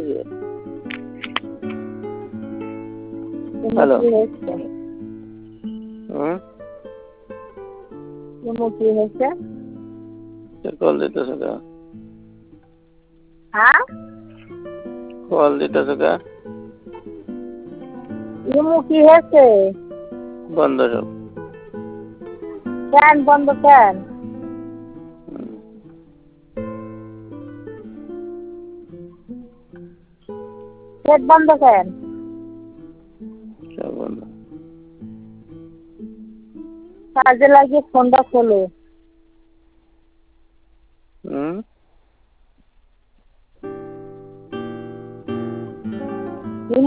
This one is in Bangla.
হ্যালো। কি হয়েছে? কি হয়েছে? কল দিতেছ কে? হ্যাঁ, কল দিতেছ কে? কি হয়েছে? বন্ধ সব। ফ্যান বন্ধ কেন? গেট বন্ধ কেন? সব বন্ধ। কাজে লাগিয়ে ফোনটা খোলো।